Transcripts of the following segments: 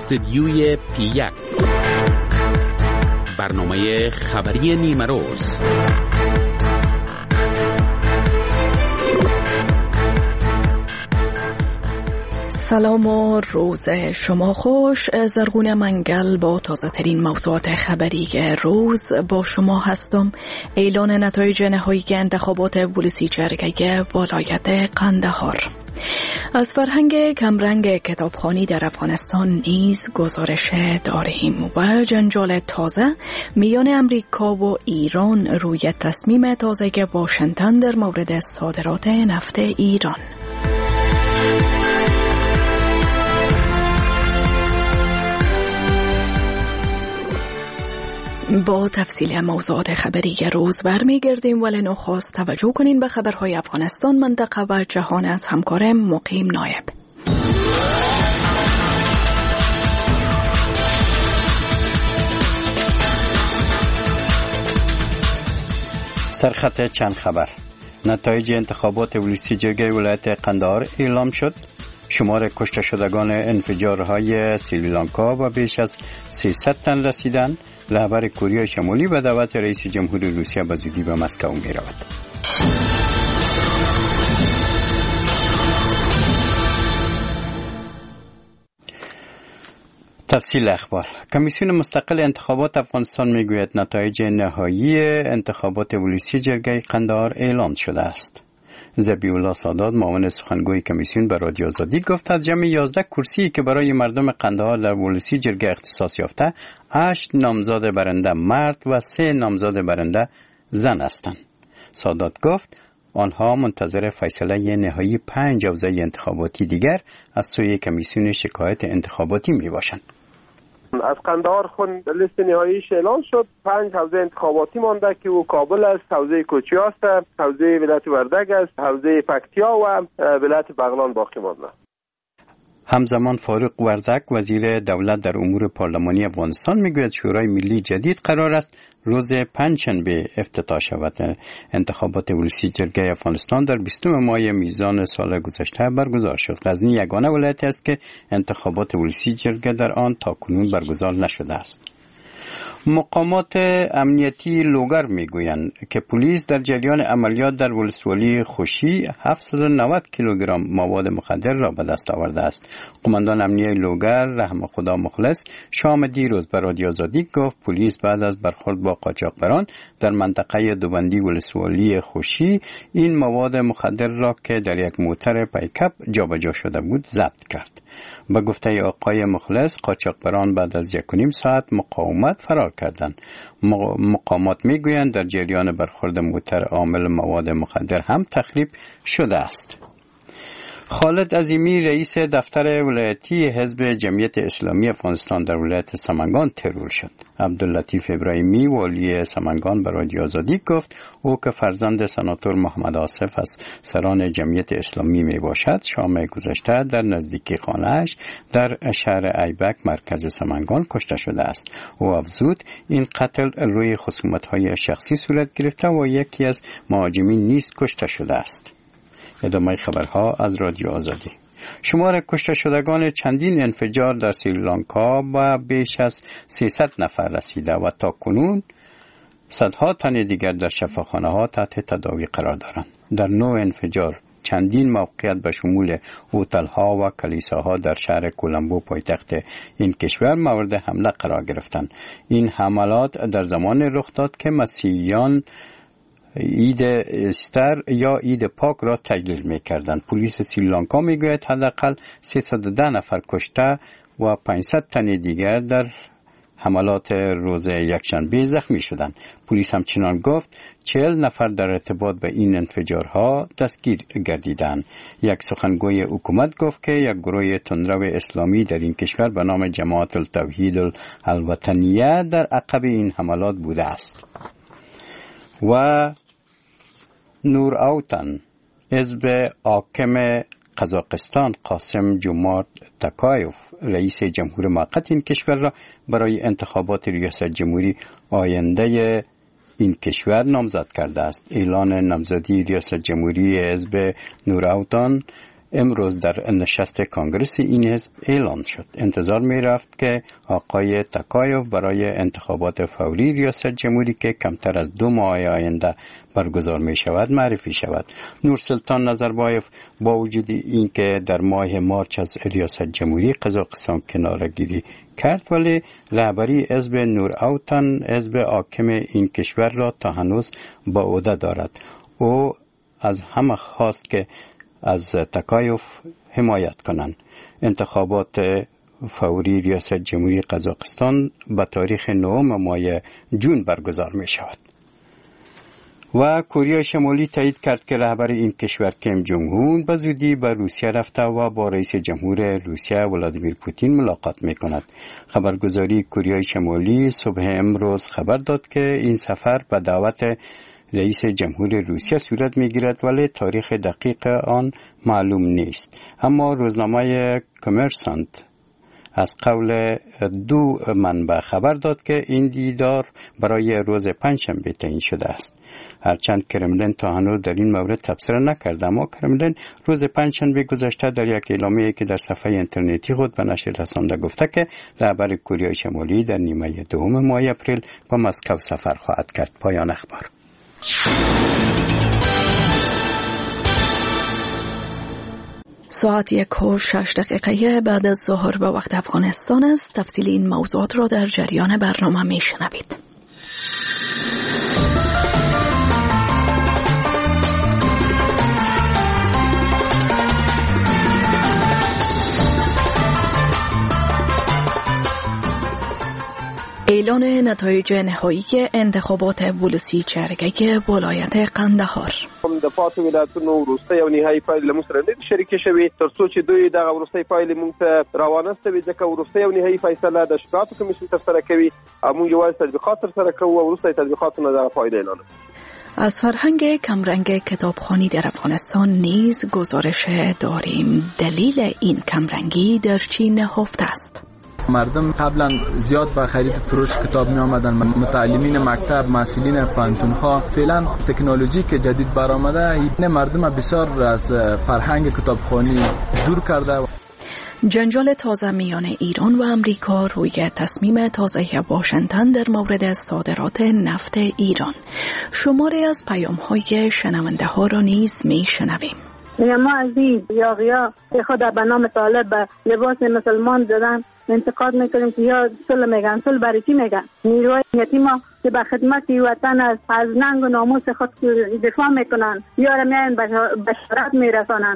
استدیوی پی1 برنامه خبری نیمه روز. سلام و روز شما خوش. زرغون منگل با تازه ترین موضوعات خبری روز با شما هستم. اعلان نتایج نهایی انتخابات ولسی جرگه ولایت قندهار. از فرهنگ کمرنگ کتابخوانی در افغانستان نیز گزارش داریم و جنجال تازه میان امریکا و ایران روی تصمیم تازه واشنگتن در مورد صادرات نفت ایران. با تفصیل موضوعات خبری روز برمیگردیم، ولی نخست توجه کنین به خبرهای افغانستان، منطقه و جهان از همکارم مقیم نایب. سرخط چند خبر. نتایج انتخابات ولسی جرگه ولایت قندهار اعلام شد. شمار کشته شدگان انفجارهای سریلانکا و بیش از 300 تن رسیدن. رهبر کره شمالی به دعوت رئیس جمهور روسیه به زودی به مسکو می رود. تفصیل اخبار. کمیسیون مستقل انتخابات افغانستان می گوید نتایج نهایی انتخابات ولسی جرگه قندهار اعلان شده است. ذبیح الله سادات معاون سخنگوی کمیسیون به رادیو آزادی گفت از جمع 11 کرسی که برای مردم قندهار در ولسی جرگه اختصاص یافته 8 نامزد برنده مرد و 3 نامزد برنده زن هستند. سادات گفت آنها منتظر فیصله نهایی 5 حوزه انتخاباتی دیگر از سوی کمیسیون شکایت انتخاباتی می باشند. از قندهار خون لیست نهاییش اعلان شد. 5 حوزه انتخاباتی مانده که او کابل است، حوزه کوچی است، حوزه ولایت وردگ است، حوزه پکتیا و ولایت بغلان باقی مانده. همزمان فاروق وردگ وزیر دولت در امور پارلمانی افغانستان میگوید شورای ملی جدید قرار است روز پنجشنبه افتتاح شود. انتخابات ولسی جرگه افغانستان در 20 ماه میزان سال گذشته برگزار شد. غزنی یگانه ولایتی است که انتخابات ولسی جرگه در آن تاکنون برگزار نشده است. مقامات امنیتی لوگر میگویند که پلیس در جریان عملیات در ولسوالی خوشی 790 کیلوگرم مواد مخدر را به دست آورده است. قماندان امنیتی لوگر رحم خدا مخلص شام دیروز به رادیو آزادی گفت پلیس بعد از برخورد با قاچاقبران در منطقه دوبندی ولسوالی خوشی این مواد مخدر را که در یک موتر پیکاپ جابجا شده بود ضبط کرد. به گفته آقای مخلص قاچاقبران بعد از 1.5 ساعت مقاومت فرار کردند. مقامات میگویند در جریان برخورد موتر عامل مواد مخدر هم تخریب شده است. خالد عظیمی رئیس دفتر ولایتی حزب جمعیت اسلامی افغانستان در ولایت سمنگان ترور شد. عبداللطیف ابراهیمی والی سمنگان به رادیو آزادی گفت او که فرزند سناتور محمد آصف از سران جمعیت اسلامی می باشد شام گذشته در نزدیکی خانه‌اش در شهر ایبک مرکز سمنگان کشته شده است. او افزود این قتل روی خصومت‌های شخصی صورت گرفته و یکی از مهاجمین نیز کشته شده است. ادامه خبرها از رادیو آزادی. شمار کشته شدگان چندین انفجار در سریلانکا و بیش از 300 نفر رسیده و تا کنون صدها تن دیگر در شفاخانه‌ها تحت تداوی قرار دارند. در نوع انفجار چندین موقعیت به شمول هتل‌ها و کلیساها در شهر کولمبو پایتخت این کشور مورد حمله قرار گرفتند. این حملات در زمان رخ داد که مسیحیان عید استر یا عید پاک را تجلیل می‌کردند. پلیس سریلانکا میگوید حداقل 310 نفر کشته و 500 تن دیگر در حملات روز یکشنبه زخمی شدند. پلیس همچنان گفت 40 نفر در ارتباط به این انفجارها دستگیر گردیدند. یک سخنگوی حکومت گفت که یک گروه تندرو اسلامی در این کشور به نام جماعت التوحید الوطنیه در عقب این حملات بوده است. و نور اوتن حزب حاکم قزاقستان قاسم جومارت تاکایف رئیس جمهور موقت این کشور را برای انتخابات ریاست جمهوری آینده این کشور نامزد کرده است. اعلان نامزدی ریاست جمهوری حزب نور اوتن امروز در نشست کانگرس این حزب اعلان شد. انتظار می رفت که آقای تاکایوف برای انتخابات فوری ریاست جمهوری که کمتر از 2 ماه آینده برگزار می شود معرفی شود. نورسلطان نظربایف با وجود اینکه در ماه مارچ از ریاست جمهوری قزاقستان کناره‌گیری کرد، ولی رهبری حزب نور اوتان حزب حاکم این کشور را تا هنوز با عهده دارد. او از همه خواست که از تاکایوف حمایت کنند. انتخابات فوری ریاست جمهوری قزاقستان به تاریخ 9 ماه جون برگزار می شود. و کره شمالی تایید کرد که رهبر این کشور کیم جونگ اون به زودی به روسیه رفته و با رئیس جمهور روسیه ولادیمیر پوتین ملاقات می کند. خبرگزاری کره شمالی صبح امروز خبر داد که این سفر به دعوت رئیس جمهور روسیه صورت می‌گیرد، ولی تاریخ دقیق آن معلوم نیست. اما روزنامه کامرسانت از قول 2 منبع خبر داد که این دیدار برای روز پنجشنبه تعیین شده است. هرچند کرملین تا هنوز در این مورد تبصره نکرده، اما کرملین روز پنجشنبه گذشته در یک اعلامیه‌ای که در صفحه اینترنتی خود به نشر رسانده گفته که رهبر کره شمالی در نیمه دوم ماه اپریل به مسکو سفر خواهد کرد. پایان اخبار. ساعت 1:06 بعد از ظهر به وقت افغانستان است. تفصیل این موضوعات را در جریان برنامه میشنوید. اعلان نتایج نهایی انتخابات ولسی جرگه ولایت قندهار. دفاعات ولایتونو وروستۍ او نهایی پایلې له موږ سره نه دي شریکې شوې تر څو چې دوی دغه وروستۍ پایلې موږ ته راوانستوي، ځکه وروستۍ او نهایی فیصله د شکایاتو کمیسیون ترسره کوي او موږ یوازې تطبیقات ترسره کوو او وروستۍ تطبیقاتو نه دغه پایله اعلانوي. از فرهنگ کمرنگ کتابخوانی در افغانستان نیز گزارش داریم. دلیل این کمرنگی در چی نهفته است؟ مردم قبلا زیاد به خرید فروش کتاب می آمدن. متعلمین مکتب، مسئولین پانتون‌ها، فعلا تکنولوژی که جدید برآمده این مردم بسیار از فرهنگ کتابخوانی دور کرده. جنجال تازه میان ایران و امریکا روی تصمیم تازه واشنگتن در مورد صادرات نفت ایران. شماری از پیام‌های شنونده ها را نیز میشنویم. ما از این یاغیا خود به نام طالب به لباس مسلمان زدن انتقاد میکنیم که یا صلح میگن. صلح برای چی میگن؟ نیروی یتیما که به خدمت وطن از ننگ و ناموس خود دفاع میکنن یا را میاین بشارت میرسانند.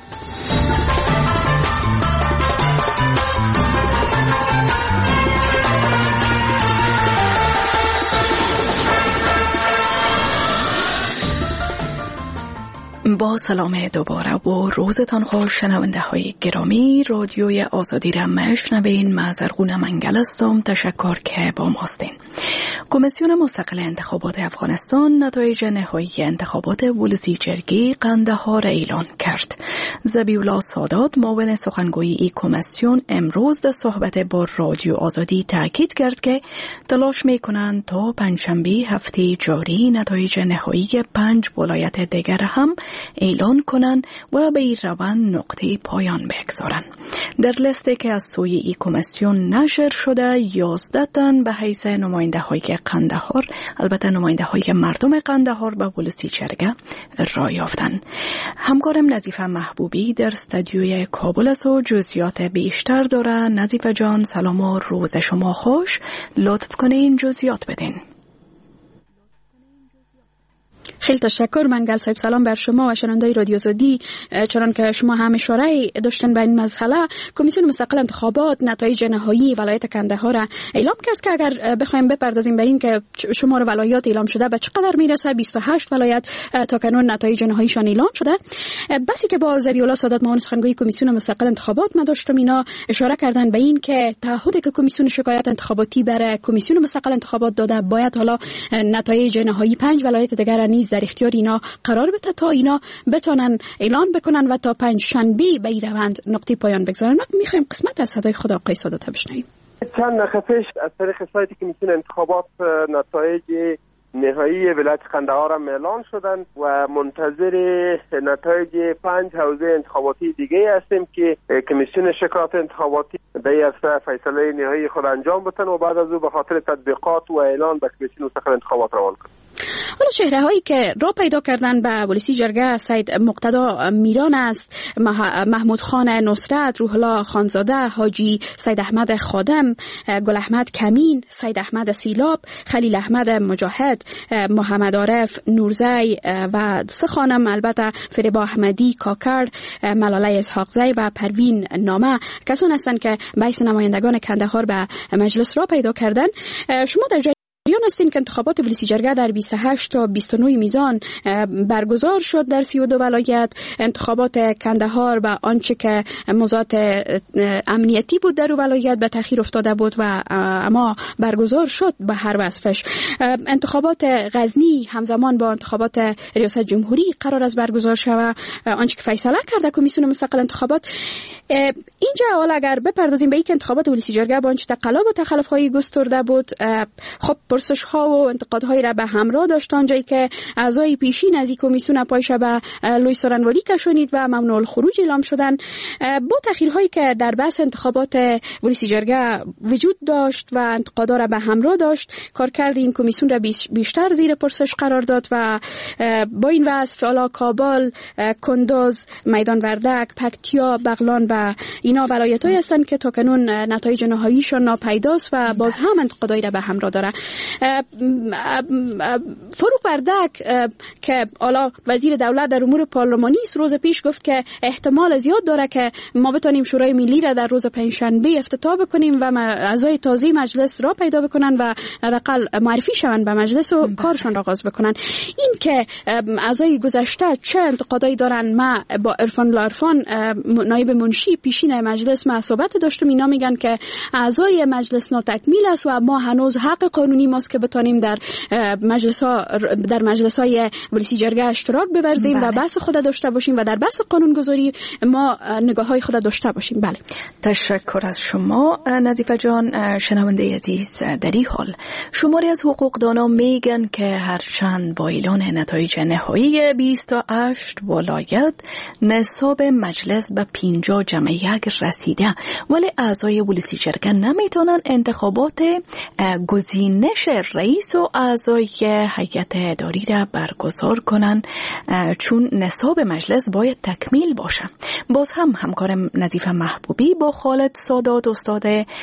با سلام دوباره و روزتان خوش شنونده های گرامی. رادیوی آزادی را مشنوین. من زرغون منگل هستم. تشکر که با ماستین. کمیسیون مستقل انتخابات افغانستان نتایج نهایی انتخابات ولسی جرگه قندهار اعلان کرد. ذبیح‌الله سادات معاون سخنگوی این کمیسیون امروز در صحبت با رادیو آزادی تاکید کرد که تلاش میکنند تا پنجشنبه هفته جاری نتایج نهایی 5 ولایت دیگر هم اعلان کنند و به این روند نقطه پایان بگذارند. در لیستی که از سوی این کمیسیون نشر شده 11 تن به حیث نماینده های قندهار، البته نماینده های مردم قندهار به ولسی جرگه رای یافتند. همکارم نظیفه محبوبی در استودیوی کابل است و جزئیات بیشتر داره. نظیفه جان سلام و روز شما خوش. لطف کنین جزئیات بدین. خیلی تشکر منگل صاحب. سلام بر شما و شنوندگان رادیو آزادی. چنان که شما هم اشاره داشتن به این مسئله، کمیسیون مستقل انتخابات نتایج نهایی ولایت قندهار را اعلام کرد که اگر بخوایم بپردازیم بر این که شمار ولایات اعلام شده به چقدر میرسه، 28 ولایت تا کنون نتایج نهاییشان اعلام شده. بسی که با ذبیح‌الله سادات معاون سخنگوی کمیسیون مستقل انتخابات ما داشتم، اینا اشاره کردن به این که تعهدی که کمیسیون شکایات انتخاباتی برای کمیسیون مستقل انتخابات داده باید حالا نتایج نهایی 5 ولایت دیگر نیز در اختیار اینا قرار بده تا اینا بتونن اعلان بکنن و تا پنجشنبه به این روند نقطه پایان بگذارن. میخوایم قسمت از صدای خود آقای سادات بشنویم. چند دقیقه پیش از طریق سایت کمیسیون انتخابات نتایج نهایی ولایت قندهار هم اعلان شدند و منتظر نتایج 5 حوزه انتخاباتی دیگه هستیم که کمیسیون شکایات انتخاباتی در این هفته فیصله نهایی خود انجام بتن و بعد از او به خاطر تطبیقات و اعلان به کمیسیون مستقل انتخابات روان کنند. حالا چهره هایی که را پیدا کردن به ولسی جرگه سید مقتدا میران است، محمود خان نصرت، روح الله خانزاده، حاجی سید احمد خادم، گل احمد کمین، سید احمد سیلاب، خلیل احمد مجاهد، محمد عارف نورزی و سه خانم البته فریبا احمدی کاکر، ملاله اسحاقزی و پروین نامه کسان هستند که بیس نمایندگان کندهار به مجلس را پیدا کردند. شما در جریان هستین که انتخابات ولسی جرگه در 28 تا 29 میزان برگزار شد در 32 ولایت. انتخابات کندهار و آنچه که موضوعات امنیتی بود در ولایت به تأخیر افتاده بود و اما برگزار شد به هر وصفش. انتخابات غزنی همزمان با انتخابات ریاست جمهوری قرار است برگزار شود. آنچه که فیصله کرده کمیسیون مستقل انتخابات. اینجا حالا اگر بپردازیم به اینکه انتخابات ولسی جرگه با آنچه تقلب و تخلف‌های گسترده بود، خب پرسش ها و انتقادهای را به همراه داشت، آنجایی که اعضای پیشین از این کمیسیون پایش به لوی سورنواری کشونید و ممنوع الخروج اعلام شدن. با تأخیرهایی که در بحث انتخابات ولسی جرگه وجود داشت و انتقادها را به همراه داشت، کارکرد این کمیسیون را بیشتر زیر پرسش قرار داد و با این وصف حالا کابل، کندوز، میدان وردک، پکتیا، بغلان و اینا ولایت‌هایی هستند که تاکنون نتایج نهاییشان ناپیداست و باز هم انتقادایی را به همراه داره. فروغ وردک که حالا وزیر دولت در امور پارلمانی است، روز پیش گفت که احتمال زیاد داره که ما بتونیم شورای ملی را در روز پنجشنبه افتتاح بکنیم و اعضای تازه مجلس را پیدا بکنن و حداقل معرفی شوند به مجلس و کارشان را آغاز بکنن. این که اعضای گذشته چه انتقادایی دارن، ما با عرفان لارفان نایب منشی پیشین مجلس ما صحبت داشتم، اینا میگن که اعضای مجلس ناتکمیل است و ما هنوز حق قانونی ماست که بتونیم در مجلس‌های ولسی جرگه اشتراک بورزیم و بحث خود داشته باشیم و در بحث قانونگذاری ما نگاه‌های خود داشته باشیم. بله، تشکر از شما نظیفه جان. شنونده عزیز، در این حال شماری از حقوقدانا میگن که هرچند با اعلان نتایج نهایی 28 ولایت نصاب مجلس به 50 جمع یک رسیده، ولی اعضای ولسی جرگه نمیتونن انتخابات گزینش رئیس و اعضای هیئت اداری را برگزار کنن، چون نصاب مجلس باید تکمیل باشه. باز هم همکارم نظیفه محبوبی با خالد سادات استاد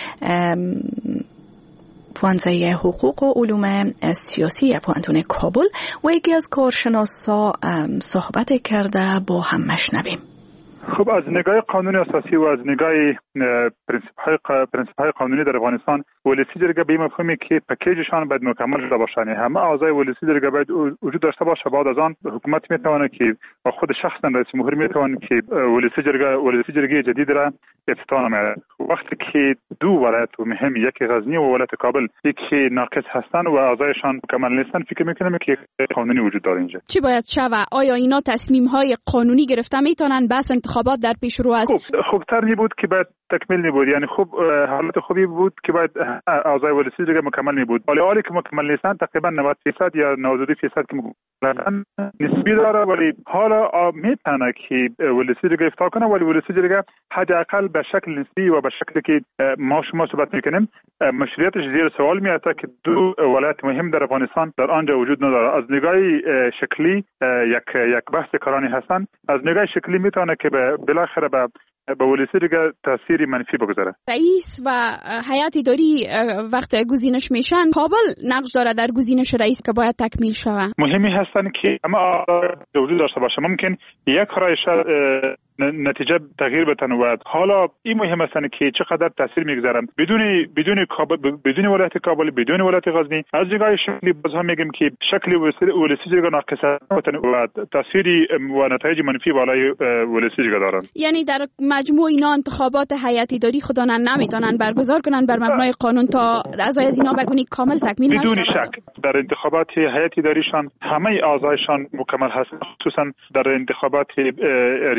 پوانزه حقوق و علوم سیاسی پوانتون کابل و یکی از کارشناسا صحبت کرده، با هم مشنویم. خب از نگاه قانون اساسی و از نگاه پرنسیپ های قانونی در افغانستان، ولسی جرگه به این مفهومی که پکیجشان باید مکمل شده باشند. همه اعضای ولسی جرگه باید وجود داشته باشه. بعد از آن حکومت میتونه که خود شخصا رئیس جمهور میتونه که ولسی جرگه جدید را افتتاح نماید. وقتی که دو ولایت مهم، یکی غزنی و ولایت کابل، یکی ناقص هستند و اعضایشان مکمل نیستند، فکر میکنم که قانونی وجود داره اینجا. چی باید شود؟ آیا اینا تصمیم های قانونی گرفته میتونن بس انتخابات در پیش رو است؟ خوبتر می بود که باید تکمیل می بود، یعنی خوب حالت خوبی بود که باید اعضای ولسی جرگه مکمل می بود. ولی حالی که مکمل نیستند، تقریبا 90% یا 92% که مکمل نسبی داره، ولی حالا میتونه که ولسی جرگه افتتاح کنه، ولی ولسی جرگه حداقل به شکل نسبی و به شکلی که ما شما صحبت میکنیم مشروعیتش زیر سوال میاد که دو ولایت مهم در افغانستان در آنجا وجود نداره. از نگاه شکلی یک بحث کارانی هستند. از نگاه شکلی میتونه که بالاخره به ولسی جرگه تاثیر منفی بگذاره. رئیس و هیئت اداری وقت گزینش میشن، کابل نقش داره در گزینش رئیس که باید تکمیل شود. مهمی هستن که اما وجود داشته باشه. ممکن یک رای نتیجه تغییر بتن و حالا این مهم هستن که چقدر تاثیر میگذارن بدون ولایت کابل، بدون ولایت غزنی. از جای شکلی باز هم میگم که شکل ولسی جرگه ناقص هستن و تاثیری و نتایج منفی بالای ولسی جرگه دارن. یعنی در مجموع اینا انتخابات هیئت اداری خودانن نمیتونن برگزار کنن بر مبنای قانون تا اعضای از اینا بگونی کامل تکمیل نشه. بدون شک در انتخابات هیئت اداریشان همه اعضایشان مکمل هستند، خصوصا در انتخابات ریاست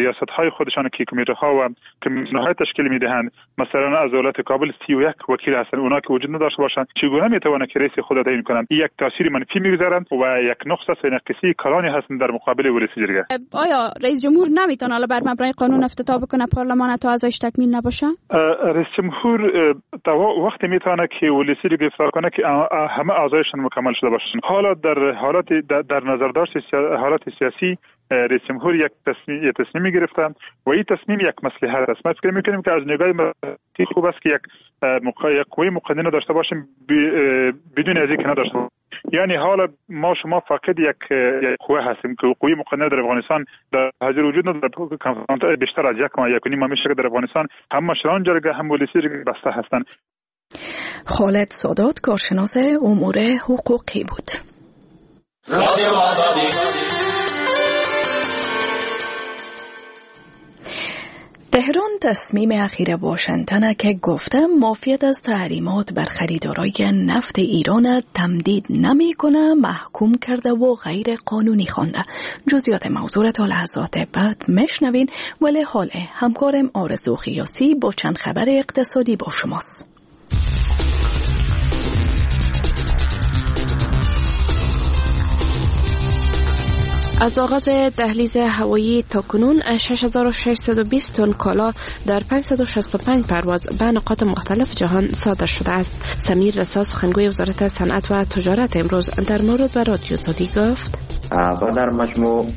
های خودشان که کمیته ها و کمیسیون های تشکیل میدهند، مثلا از دولت کابل 31 وکیل هستند، اونا که وجود نداشته باشند چگونه میتوانند که رئیس خود تعیین کنند؟ یک تاثیر منفی میگذارند و یک نقص نقصی کلانی هستند در مقابل ولسی جرگه. آیا رئیس جمهور نمیتونه حالا بر مبنای قانون افتتاح بکنه پارلمان تا ازش تکمیل نباشه؟ رئیس جمهور وقتی میتونه که ولسی جرگه افتتاح کنه که همه اعضایشان مکمل شده باشند. حالا در حالت در نظر داشت حالت سیاسی رئیس جمهور یک تصمیم گرفتن و این تصمیم یک مصلحت است. ما فکر میکنیم که از نگاه مرکزی خوب است که یک قوه مقننه داشته باشیم بدون از اینکه نداشته باشیم. یعنی حالا ما شما فقط یک قوه هستیم که قوه مقننه در افغانستان در حاضر وجود نداره. بیشتر از 1.1 میشه که در افغانستان هم مشران جرگه هم ولسی جرگه بسته هستند. خالد سادات کارشناس امور حقوقی بود. تهران تصمیم اخیر واشنگتن که گفته معافیت از تحریمات بر خریدارای نفت ایران تمدید نمی کنه محکوم کرده و غیر قانونی خوانده. جزئیات موضوع تا لحظات بعد مشنوین، ولی حال همکارم آرزو خیاسی با چند خبر اقتصادی با شماست. از آغاز دهلیز هوایی تاکنون 6620 تن کالا در 565 پرواز به نقاط مختلف جهان صادر شده است. سمیر رسا سخنگوی وزارت صنعت و تجارت امروز در مورد به رادیو زادی گفت و در مجموع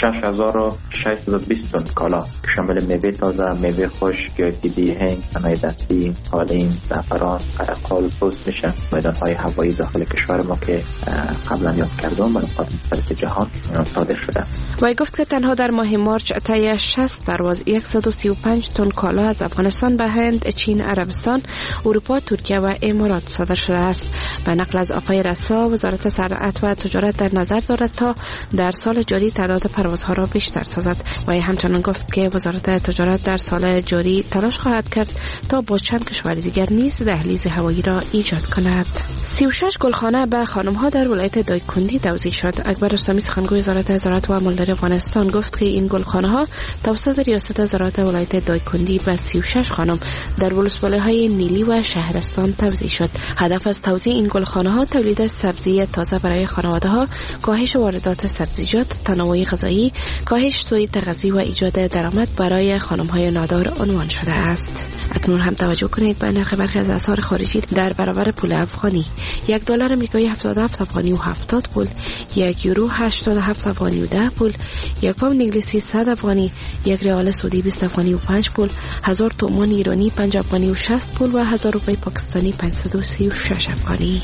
6620 تن کالا که شامل میوه تازه، میوه خشک، گیاهی، هنگ، صنایع دستی، قالین، زعفران، قرقال، پوست میشه. میدانهای هوایی داخل کشور ما که قبلا یاد کردم به نقاط مختلف جهان صادر شده. و گفت که تنها در ماه مارچ طی 60 پرواز 135 تن کالا از افغانستان به هند، چین، عربستان، اروپا، ترکیه و امارات صادر شده است. به نقل از آقای رسا، وزارت صنعت و تجارت در نظر دارد تا در سال جاری تعداد پروازها را بیشتر سازد و همچنان گفت که وزارت تجارت در سال جاری تلاش خواهد کرد تا با چند کشور دیگر نیز دهلیز هوایی را ایجاد کند. 36 گلخانه به خانم‌ها در ولایت دایکنی توزیع شد. اکبر رستمی سخنگوی وزارت زراعت و مالداری افغانستان گفت که این گلخانه‌ها توسط ریاست زراعت ولایت دایکنی به 36 خانم در ولسوالی‌های نیلی و شهرستان توزیع شد. هدف از توزیع این گلخانه‌ها تولید سبزی تازه برای خانواده‌ها، کاهش واردات سبزیجات، تنوع غذایی، کاهش سوء تغذیه و ایجاد درآمد برای خانم‌های نادار عنوان شده است. اکنون هم توجه کنید به نرخ برخی از اسعار خارجی در برابر پول افغانی. $1 آمریکایی 77 افغانی و 70 پول، €1 87 افغانی و 10 پول، یک پوند انگلیسی 100 افغانی، یک ریال سعودی 20 افغانی و 5 پول، 1000 تومان ایرانی 5 افغانی و 60 پول و 1000 روپیه پاکستانی 536 افغانی.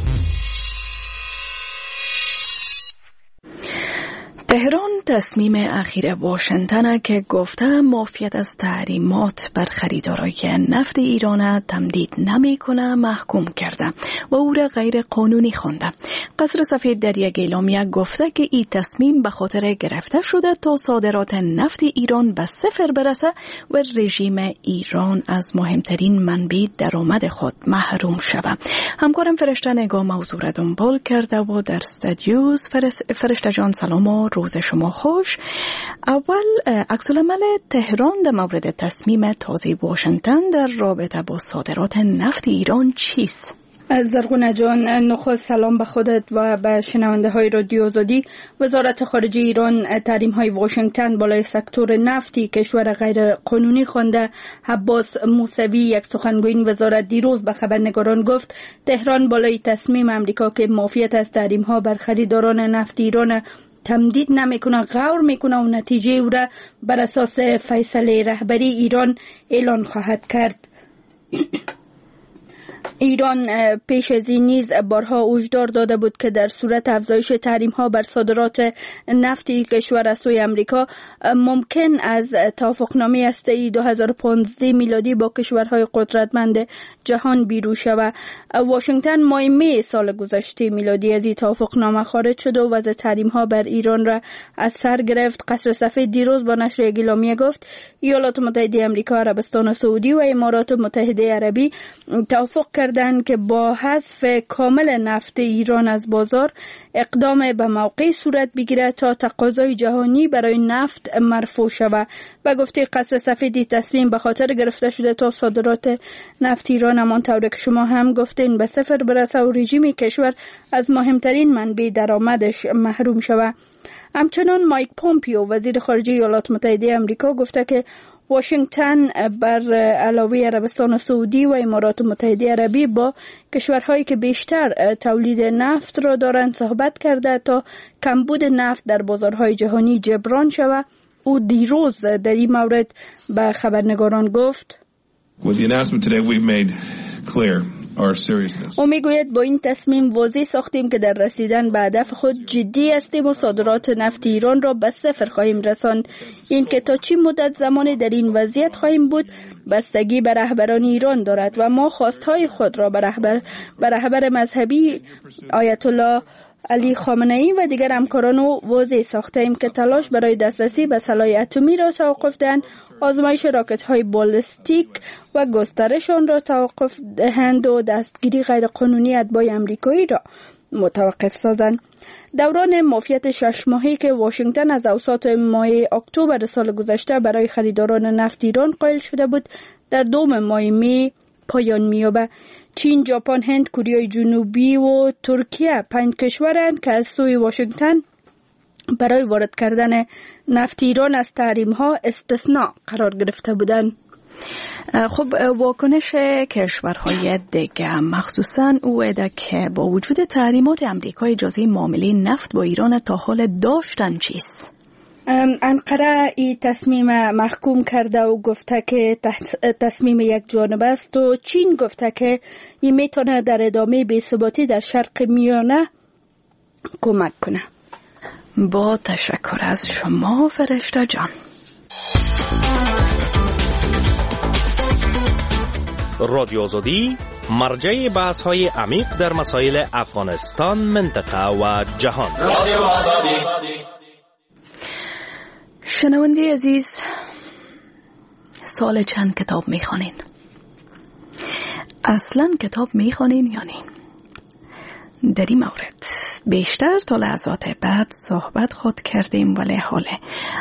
تهران تصمیم اخیر واشنگتن که گفته معافیت از تحریمات بر خریدارای نفت ایران تمدید نمی کنه محکوم کرده و او را غیر قانونی خوانده. قصر سفید در یک اعلامیه گفته که این تصمیم به خاطر گرفته شده تا صادرات نفت ایران به صفر برسه و رژیم ایران از مهمترین منبع درآمد خود محروم شود. همکارم فرشته نگاه موضوع را دنبال کرده و در استودیوز. فرشته جان سلام و روز شما خوش. اول عکس‌العمل تهران در مورد تصمیم تازه واشنگتن در رابطه با صادرات نفت ایران چیست؟ زرغونه جان، نخست سلام به خودت و به شنونده های رادیو آزادی. وزارت خارجه ایران تحریم های واشنگتن بالای سکتور نفتی کشور غیر قانونی خوانده. عباس موسوی، یک سخنگوی این وزارت، دیروز به خبرنگاران گفت تهران بالای تصمیم امریکا که معافیت از تحریم ها بر خریداران نفت ایران تمدید نمیکنه غور میکنه و نتیجه او را بر اساس فیصله رهبری ایران اعلان خواهد کرد. ایران پیش از این نیز بارها هشدار داده بود که در صورت افزایش تحریم ها بر صادرات نفتی کشور از سوی امریکا ممکن از توافقنامه هسته‌ای 2015 میلادی با کشورهای قدرتمند جهان بیرون شود. واشنگتن ماه می سال گذشته میلادی از این توافقنامه خارج شد و وضع تحریم ها بر ایران را از سر گرفت. قصر سفید دیروز با نشر اعلامیه گفت ایالات متحده آمریکا، عربستان سعودی و امارات متحده عربی توافق کرده کردند که با حذف کامل نفت ایران از بازار اقدام به موقع صورت بگیرد تا تقاضای جهانی برای نفت مرفوع شود. و گفته قصر سفید تصمیم به خاطر گرفته شده تا صادرات نفت ایران همانطور که شما هم گفتین به صفر برسه و رژیم کشور از مهمترین منبع درآمدش محروم شود. همچنان مایک پومپیو وزیر خارجه ایالات متحده آمریکا گفته که واشنگتن بر علاوه عربستان سعودی و امارات متحده عربی با کشورهایی که بیشتر تولید نفت را دارند صحبت کرده تا کمبود نفت در بازارهای جهانی جبران شود. او دیروز در این مورد به خبرنگاران گفت او میگوید با این تصمیم واضح ساختیم که در رسیدن به هدف خود جدی هستیم و صادرات نفت ایران را به صفر خواهیم رساند. این که تا چی مدت زمانی در این وضعیت خواهیم بود بستگی به رهبران ایران دارد و ما خواستهای خود را به رهبر مذهبی آیت الله علی خامنه‌ای و دیگر همکاران واضح ساختیم که تلاش برای دسترسی به سلاح اتمی را توقف دهند، آزمایش راکت‌های بالستیک و گسترش آن را توقف دهند و دستگیری غیرقانونی اتباع آمریکایی را متوقف سازند. دوران معافیت 6 ماهه‌ای که واشنگتن از اواسط ماه اکتبر سال گذشته برای خریداران نفت ایران قائل شده بود در دوم ماه می پایان می‌یابد. چین، ژاپن، هند، کره جنوبی و ترکیه 5 کشورند که از سوی واشنگتن برای وارد کردن نفت ایران از تحریم‌ها استثناء قرار گرفته بودند. خب واکنش کشورهای دیگه مخصوصاً اویده که با وجود تحریمات امریکا اجازه معامله نفت با ایران تا حال داشتن چیست؟ انقره این تصمیم محکوم کرده و گفته که تصمیم یک جانبه است و چین گفته که این میتونه در ادامه بی‌ثباتی در شرق میانه کمک کنه. با تشکر از شما فرشته جان. رادیو آزادی مرجع بحث های عمیق در مسائل افغانستان، منطقه و جهان. رادیو آزادی. شنونده عزیز، سال چند کتاب میخوانین؟ اصلا کتاب میخوانین یا نه؟ در این مورد بیشتر تا لحظات بعد صحبت خود کردیم، ولی حاله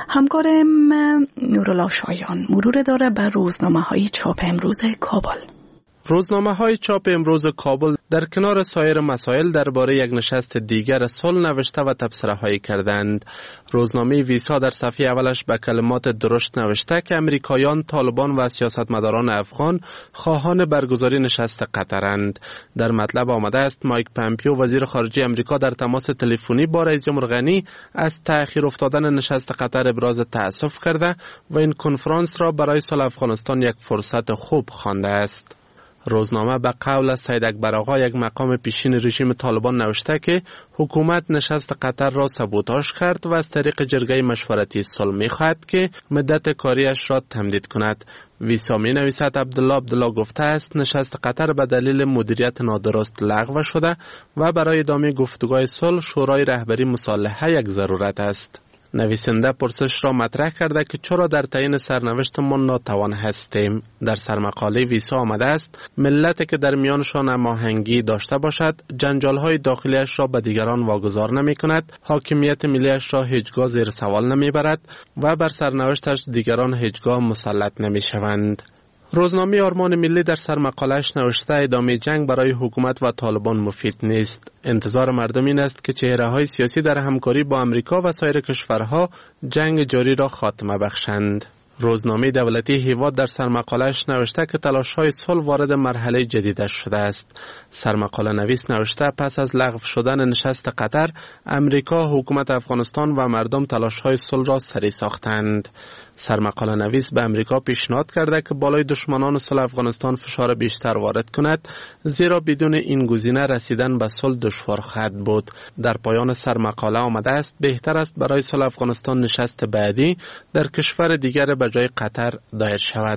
همکارم نورالله شایان مرور داره بر روزنامه های چاپ امروز کابل. روزنامه های چاپ امروز کابل در کنار سایر مسائل درباره یک نشست دیگر صلح نوشته و تبصره هایی کردند. روزنامه ویسا در صفحه اولش به کلمات درشت نوشته که امریکایان، طالبان و سیاستمداران افغان خواهان برگزاری نشست قطرند. در مطلب آمده است مایک پومپیو وزیر خارجه امریکا در تماس تلفنی با رئیس جمهور غنی از تأخیر افتادن نشست قطر ابراز تأسف کرده و این کنفرانس را برای صلح افغانستان یک فرصت خوب خوانده است. روزنامه به قول سید اکبر آقا، یک مقام پیشین رژیم طالبان، نوشته که حکومت نشست قطر را سابوتاژ کرد و از طریق جرگه مشورتی صلح می‌خواهد که مدت کاریش را تمدید کند. ویسا می‌نویسد عبدالله گفته است نشست قطر به دلیل مدیریت نادرست لغو شده و برای ادامه گفتگوهای صلح شورای رهبری مصالحه یک ضرورت است. نویسنده پرسش را مطرح کرده که چرا در تعیین سرنوشت ما ناتوان هستیم. در سرمقاله ویسا آمده است ملتی که در میانشان هماهنگی داشته باشد جنجال‌های داخلیش را به دیگران واگذار نمی‌کند، حاکمیت ملیش را هیچگاه زیر سوال نمی‌برد و بر سرنوشتش دیگران هیچگاه مسلط نمی‌شوند. روزنامه آرمان ملی در سرمقاله‌اش نوشته ادامه جنگ برای حکومت و طالبان مفید نیست. انتظار مردم این است که چهره‌های سیاسی در همکاری با امریکا و سایر کشورها جنگ جاری را خاتمه بخشند. روزنامه دولتی هیواد در سرمقاله‌اش نوشته که تلاش‌های صلح وارد مرحله جدیدش شده است. سرمقاله نویس نوشته پس از لغو شدن نشست قطر، امریکا، حکومت افغانستان و مردم تلاش‌های صلح را سری ساختند. سرمقاله نویس به امریکا پیشنهاد کرده که بالای دشمنان صلح افغانستان فشار بیشتر وارد کند، زیرا بدون این گزینه رسیدن به صلح دشوار خواهد بود. در پایان سرمقاله آمده است بهتر است برای صلح افغانستان نشست بعدی در کشور دیگر به جای قطر دایر شود.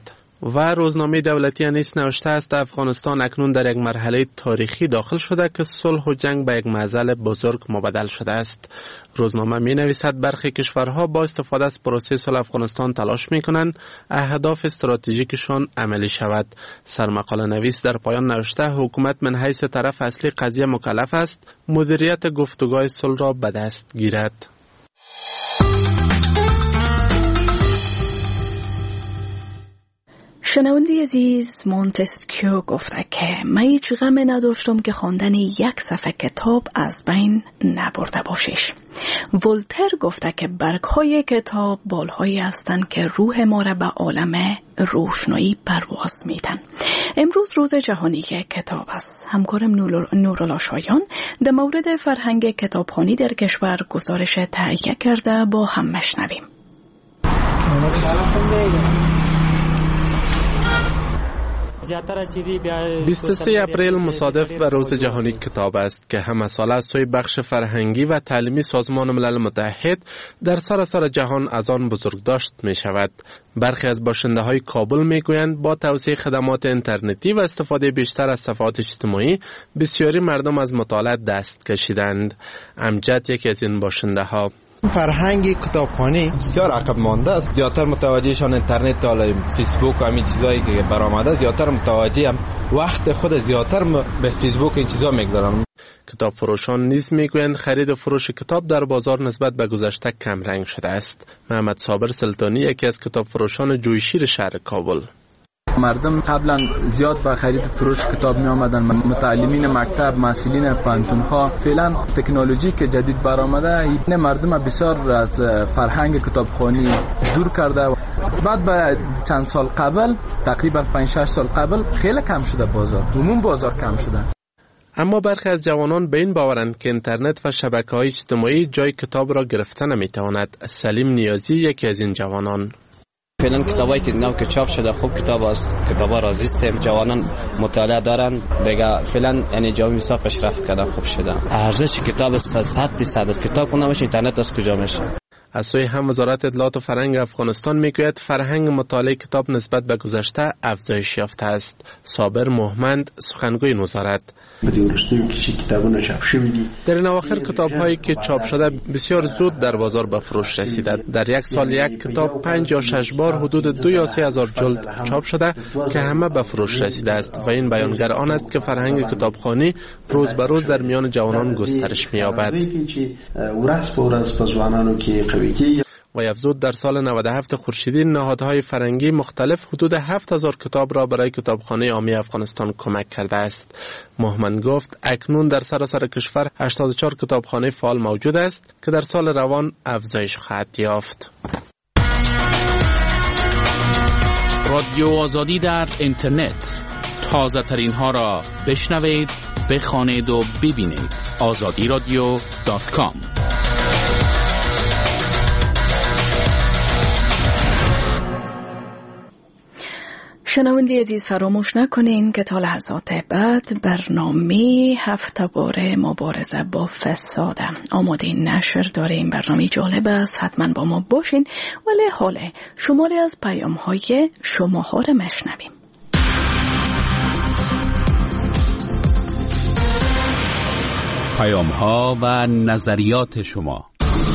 و روزنامه دولتی نیز نوشته است افغانستان اکنون در یک مرحله تاریخی داخل شده که صلح و جنگ به یک معضل بزرگ مبدل شده است. روزنامه می نویسد برخی کشورها با استفاده از پروسه صلح افغانستان تلاش می کنند اهداف استراتژیکشان عملی شود. سرمقاله نویس در پایان نوشته حکومت من حیث طرف اصلی قضیه مکلف است مدیریت گفتگوهای صلح را به دست گیرد. شنونده عزیز، مونتسکیو گفته که من هیچ غم نداشتم که خواندن یک صفحه کتاب از بین نبرده باشیش. ولتر گفته که برگ‌های کتاب بالهایی هستند که روح ما را به عالم روشنایی پرواز میدن. امروز روز جهانی کتاب است. همکارم نورولا شایان در مورد فرهنگ کتابخوانی در کشور گزارش تهیه کرده، با هم مشنویم. 23 اپریل مصادف به روز جهانی کتاب است که همه ساله از سوی بخش فرهنگی و تعلیمی سازمان ملل متحد در سراسر جهان از آن بزرگداشت می شود. برخی از باشنده های کابل می گویند با توسعه خدمات اینترنتی و استفاده بیشتر از صفحات اجتماعی بسیاری مردم از مطالعه دست کشیدند. امجد یکی از این باشنده ها: فرهنگ کتابخوانی بسیار عقب مانده است. زیادتر متوجهشان اینترنت و فیسبوک و همین چیزایی که برآمده، زیادتر متوجه هم وقت خود زیادتر به فیسبوک این چیزا میگذارن. کتاب فروشان نیز میگویند خرید و فروش کتاب در بازار نسبت به گذشته کم رنگ شده است. محمد صابر سلطانی یکی از کتاب فروشان جویشیر شهر کابل: مردم قبلا زیاد به خرید فروش کتاب می آمدن. متعلمین مکتب، مسئولین پانتون‌ها، فعلا تکنولوژی که جدید برآمده این مردم بسیار از فرهنگ کتابخوانی دور کرده. بعد به چند سال قبل، تقریبا 5-6 سال قبل، خیلی کم شده عموم بازار کم شده. اما برخی از جوانان به این باورند که اینترنت و شبکه‌های اجتماعی جای کتاب را گرفته نمی‌تواند. سلیم نیازی یکی از این جوانان: فعلا کتابایی که نو که چاپ شده خوب کتاب است، کتابا راضی هستیم، جوانان مطالعه دارن دیگه. فعلا یعنی جامعه مسا پیشرفت کردن، خوب شده. ارزش کتاب 100% از کتاب کنه باشه، اینترنت از کجا میشه؟ از سوی هم وزارت اطلاعات و فرهنگ افغانستان میگوید فرهنگ مطالعه کتاب نسبت به گذشته افزایش یافته است. صابر محمد سخنگوی این وزارت: در این اواخر کتاب هایی که چاپ شده بسیار زود در بازار به فروش رسیده. در یک سال یک کتاب 5 یا 6 بار حدود 2 یا 3 هزار جلد چاپ شده که همه به فروش رسیده است و این بیانگر آن است که فرهنگ کتابخوانی روز به روز در میان جوانان گسترش می‌یابد. و افزود در سال 97 خورشیدی نهادهای فرهنگی مختلف حدود 7000 کتاب را برای کتابخانه عامی افغانستان کمک کرده است. محمد گفت اکنون در سراسر کشور 84 کتابخانه فعال موجود است که در سال روان افزایش خواهد یافت. رادیو آزادی در اینترنت، تازه ترین ها را بشنوید، بخوانید و ببینید. azadiradio.com. شنونده عزیز، فراموش نکنین که تا لحظات بعد برنامه هفته‌واره مبارزه با فساد آماده نشر داریم. برنامه جالب است، حتما با ما باشین. ولی حالا شماری از پیام‌های شماها را مشنویم. پیام‌ها و نظریات شما.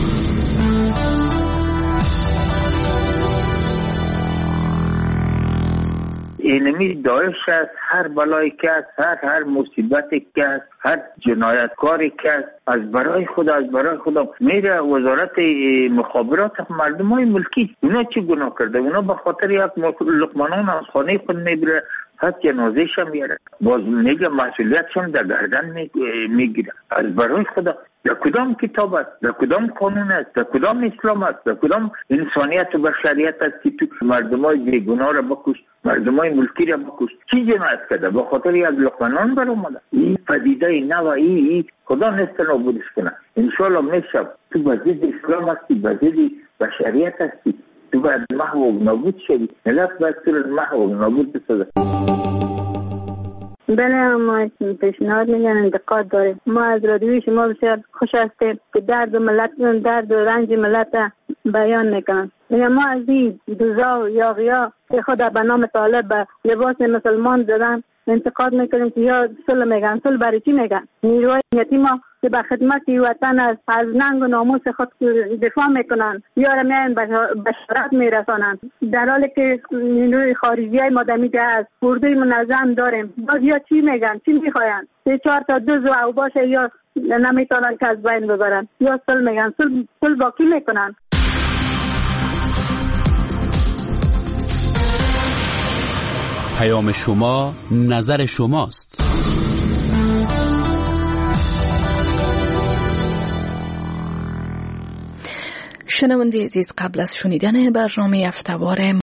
اینمی داعش است، هر بلایی که است، هر مصیبتی که است، هر جنایتکاری که است، از برای خدا میره وزارت مخابرات مردم های ملکی. اونا چی گناه کرده؟ اونا به خاطر یک لقمانان از خانه خود میبره، حد جنازهش هم میاره، باز میگه مسئولیتشون در گردن میگیره. از برای خدا در کدام کتاب است، در کدام قانون است، در کدام اسلام است، در کدام انسانیت و بشریت است که تو مردمای بیگناه را بکش، مردمای ملکی را بکش؟ چی جنایت کرده؟ به خاطر یک لقمانان بر اومده. این پدیده نو این خدا نیست نابودش کنه. انشالله میشه. تو بزید اسلام هستی، بزید بشریت هستی، تو باید محو و نابود شدی. ملت باید صورت محو و نابود بسازه. بله، ما پیشنهاد میگن انتقاد داریم. ما از رادیوی شما بسیار خوش هستیم که درد و رنج ملت بیان میکنن. ما از این دوزا و یاغیا که خود به نام طالب به لباس مسلمان زدن انتقاد میکنیم که یا صلح میگن. صلح برای چی میگن؟ نیروهای یتیما که به خدمت وطن از ننگ و ناموس خود دفاع میکنن یا را میان بشارت میرسانن، در حالی که نیروی خارجی های مادمی که از اردوی منظم داریم. باز یا چی میگن؟ چی میخواین؟ 3-4 تا دوز و اوباش یا نمیتونن که از بین ببرن یا صلح میگن. صلح با کی میکنن؟ پیام شما، نظر شماست. شنونده عزیز، قبل از شنیدن برنامه هفته‌وار